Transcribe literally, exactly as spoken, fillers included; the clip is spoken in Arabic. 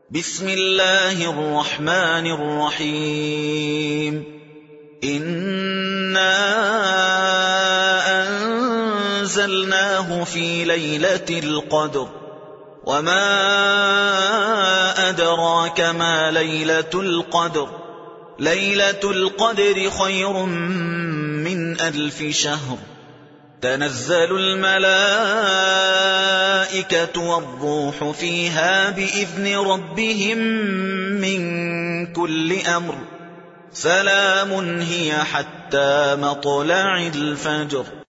بسم الله الرحمن الرحيم إنا أنزلناه في ليلة القدر وما أدراك ما ليلة القدر ليلة القدر خير من ألف شهر تنزل الملائكة والروح فيها بإذن ربهم من كل أمر سلام هي حتى مطلع الفجر.